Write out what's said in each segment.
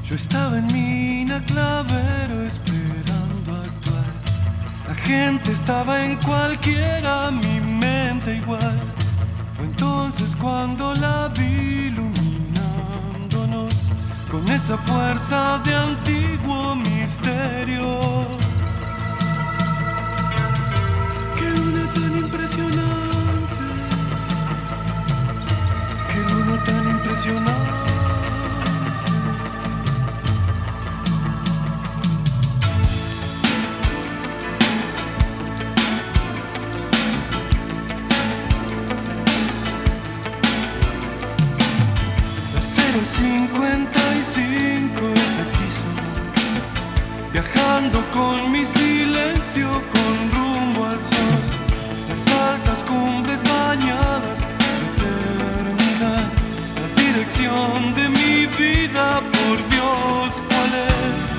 Yo estaba en Mina Clavero esperando actuar. La gente estaba en cualquiera, mi mente igual. Fue entonces cuando la vi iluminándonos con esa fuerza de antiguo misterio. ¡Qué luna tan impresionante! ¡Qué luna tan impresionante! Las 0:55 de piso, viajando con mi silencio con rumbo al sol. Las altas cumbres bañadas de eternidad, la dirección de mi vida, por Dios, ¿cuál es?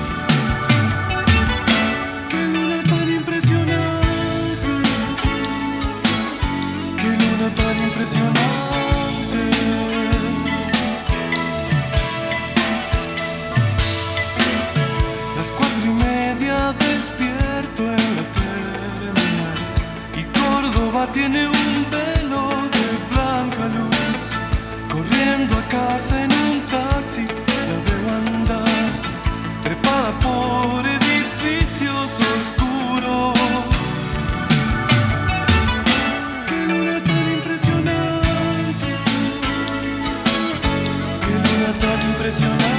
¡Qué luna tan impresionante! ¡Qué luna tan impresionante! Las 4:30 despierto en la terminal y Córdoba tiene un velo de blanca luz. Corriendo a casa en un taxi la veo andar, trepada por edificios oscuros. ¡Qué luna tan impresionante! ¡Qué luna tan impresionante!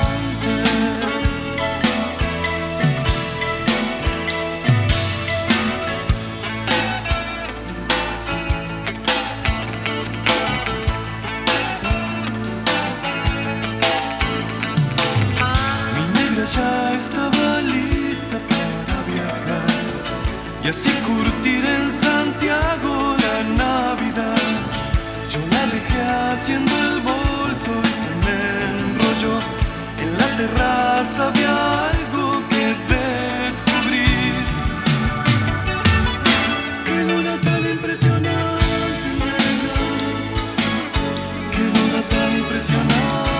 Ya estaba lista para viajar y así curtir en Santiago la Navidad. Yo la dejé haciendo el bolso y se me enrolló. En la terraza había algo que descubrir. ¡Qué luna tan impresionante! ¡Qué luna tan impresionante!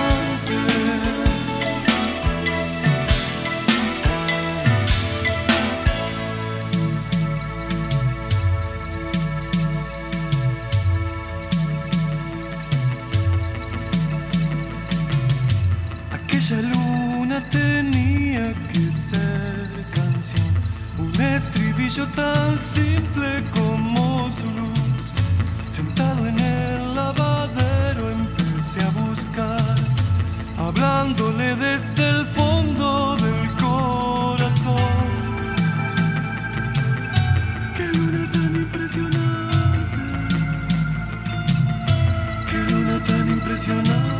Aquella luna tenía que ser canción, un estribillo tan simple como su luz. Sentado en el lavadero empecé a buscar, hablándole desde el fondo del corazón. ¡Qué luna tan impresionante! ¡Qué luna tan impresionante!